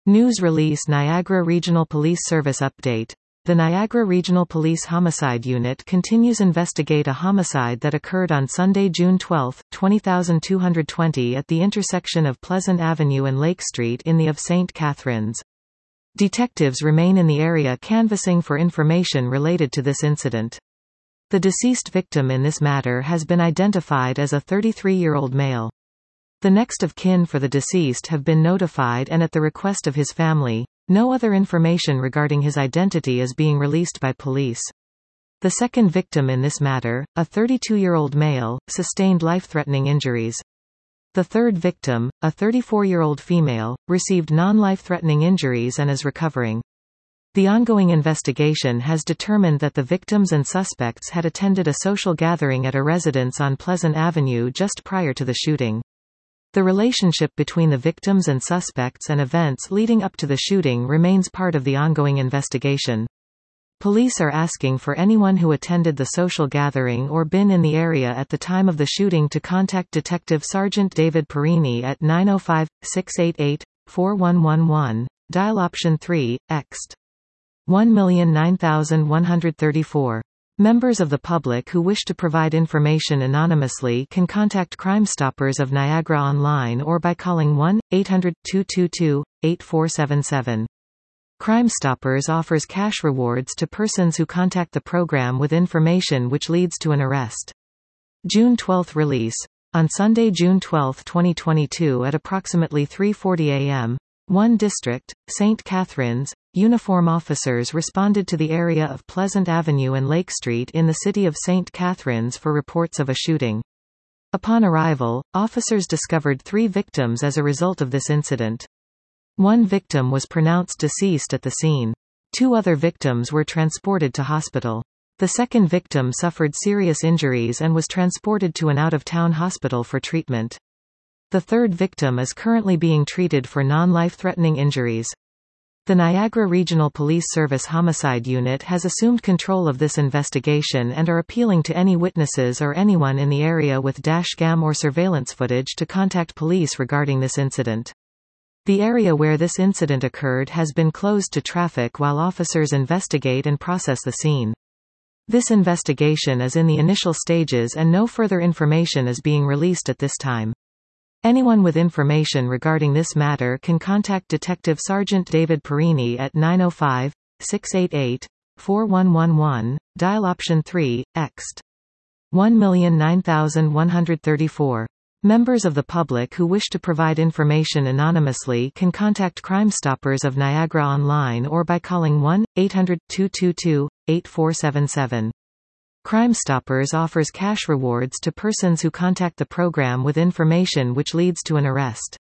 News release Niagara Regional Police Service update. The Niagara Regional Police Homicide Unit continues investigate a homicide that occurred on Sunday, June 12, 20220 at the intersection of Pleasant Avenue and Lake Street in the of St. Catharines. Detectives remain in the area canvassing for information related to this incident. The deceased victim in this matter has been identified as a 33-year-old male. The next of kin for the deceased have been notified, and at the request of his family, no other information regarding his identity is being released by police. The second victim in this matter, a 32-year-old male, sustained life-threatening injuries. The third victim, a 34-year-old female, received non-life-threatening injuries and is recovering. The ongoing investigation has determined that the victims and suspects had attended a social gathering at a residence on Pleasant Avenue just prior to the shooting. The relationship between the victims and suspects and events leading up to the shooting remains part of the ongoing investigation. Police are asking for anyone who attended the social gathering or been in the area at the time of the shooting to contact Detective Sergeant David Perini at 905-688-4111, dial option 3, ext. 1,009,134. Members of the public who wish to provide information anonymously can contact Crime Stoppers of Niagara online or by calling 1-800-222-8477. Crime Stoppers offers cash rewards to persons who contact the program with information which leads to an arrest. June 12 release. On Sunday, June 12, 2022 at approximately 3:40 a.m., 1 District, St. Catharines, uniform officers responded to the area of Pleasant Avenue and Lake Street in the city of St. Catharines for reports of a shooting. Upon arrival, officers discovered 3 victims as a result of this incident. 1 victim was pronounced deceased at the scene. 2 other victims were transported to hospital. The second victim suffered serious injuries and was transported to an out-of-town hospital for treatment. The third victim is currently being treated for non-life-threatening injuries. The Niagara Regional Police Service Homicide Unit has assumed control of this investigation and are appealing to any witnesses or anyone in the area with dashcam or surveillance footage to contact police regarding this incident. The area where this incident occurred has been closed to traffic while officers investigate and process the scene. This investigation is in the initial stages and no further information is being released at this time. Anyone with information regarding this matter can contact Detective Sergeant David Perini at 905-688-4111, dial option 3, ext. 1,009,134. Members of the public who wish to provide information anonymously can contact Crime Stoppers of Niagara online or by calling 1-800-222-8477. Crime Stoppers offers cash rewards to persons who contact the program with information which leads to an arrest.